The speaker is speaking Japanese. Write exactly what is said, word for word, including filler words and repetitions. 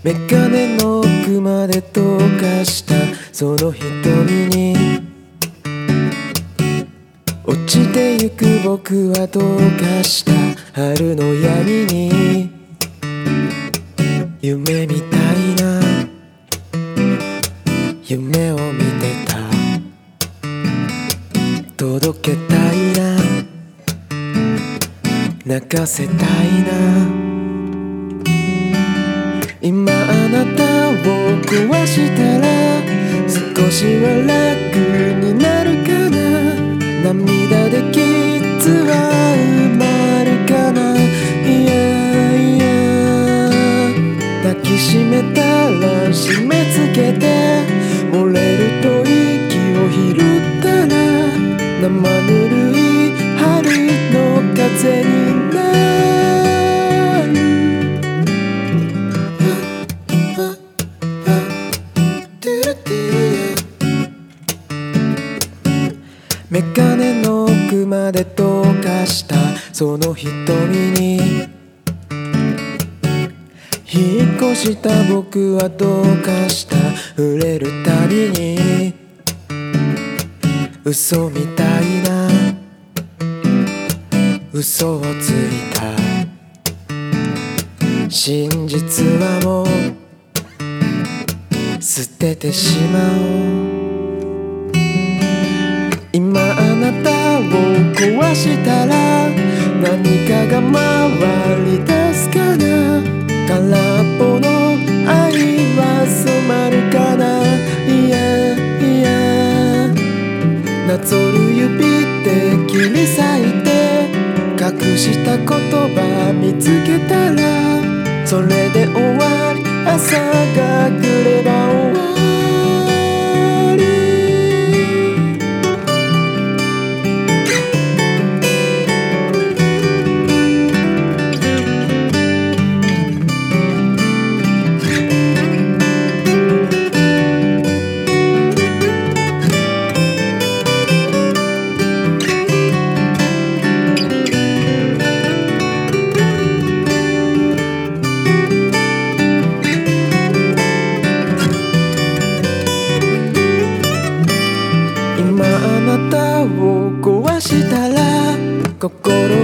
メガネの奥まで溶かしたその瞳に落ちてゆく僕はどうかした春の闇に夢みたいな夢を見てた届けたいな泣かせたいな今あなたを壊したら少しは楽になるかな涙で傷は埋まるかないやいや抱きしめたら締め付けて漏れると息を拾ったら生ぬるい春の風になるメガネの奥まで溶かしたその瞳に引っ越した僕はどうかした触れるたびに嘘みたいな嘘をついた真実はもう捨ててしまおう今あなたを壊したら何かが回り出すかな空っぽの愛は染まるかないやいやなぞる指で切り裂いて隠した言葉見つけたらそれで終わり朝が来れば終わり今あなたを壊したら心